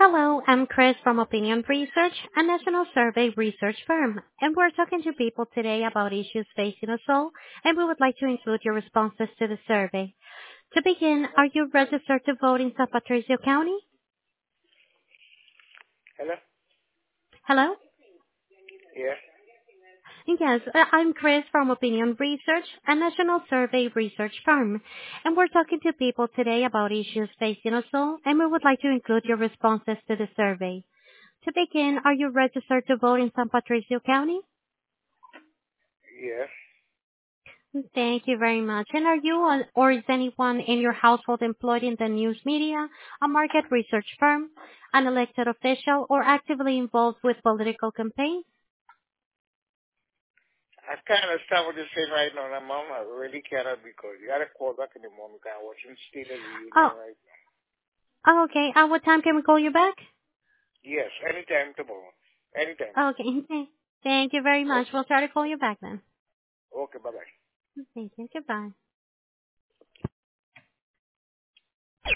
Hello, I'm Chris from Opinion Research, a national survey research firm, and we're talking to people today about issues facing us all, and we would like to include your responses to the survey. To begin, are you registered to vote in San Patricio County? Hello? Hello? Yes. Yes, I'm Chris from Opinion Research, a national survey research firm, and we're talking to people today about issues facing us all, and we would like to include your responses to the survey. To begin, are you registered to vote in San Patricio County? Yes. Thank you very much. And are you or is anyone in your household employed in the news media, a market research firm, an elected official, or actively involved with political campaigns? I can't understand what you're saying right now, Mom. I really cannot because you got to call back in the morning. I'm watching State of the Union Oh, right now. okay. What time can we call you back? Yes, anytime tomorrow. Anytime. Okay. Thank you very Oh, much. We'll try to call you back then. okay, bye-bye. Thank you. Goodbye.